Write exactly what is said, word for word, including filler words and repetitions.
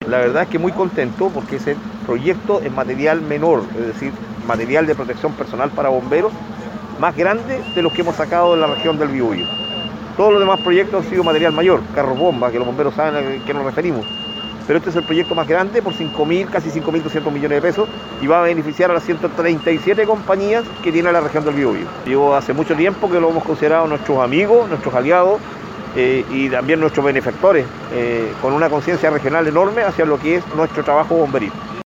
La verdad es que muy contento porque ese proyecto es material menor, es decir, material de protección personal para bomberos, más grande de los que hemos sacado en la región del Biobío. Todos los demás proyectos han sido material mayor, carros bomba, que los bomberos saben a qué nos referimos. Pero este es el proyecto más grande por cinco mil, casi cinco mil doscientos millones de pesos y va a beneficiar a las ciento treinta y siete compañías que tiene la región del Biobío. Yo hace mucho tiempo que lo hemos considerado nuestros amigos, nuestros aliados eh, y también nuestros benefactores, eh, con una conciencia regional enorme hacia lo que es nuestro trabajo bomberil.